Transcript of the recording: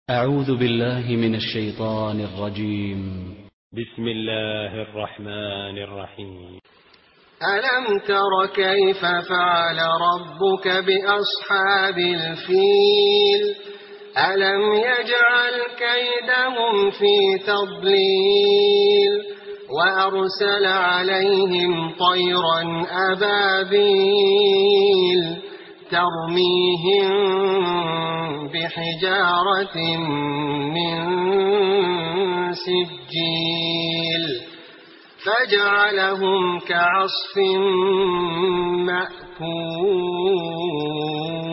أعوذ بالله من الشيطان الرجيم. بسم الله الرحمن الرحيم. ألم تر كيف فعل ربك بأصحاب الفيل ألم يجعل كيدهم في تضليل وأرسل عليهم طيرا أبابيل ترميهم بحجارة من سجيل فجعلهم كعصف مأكول.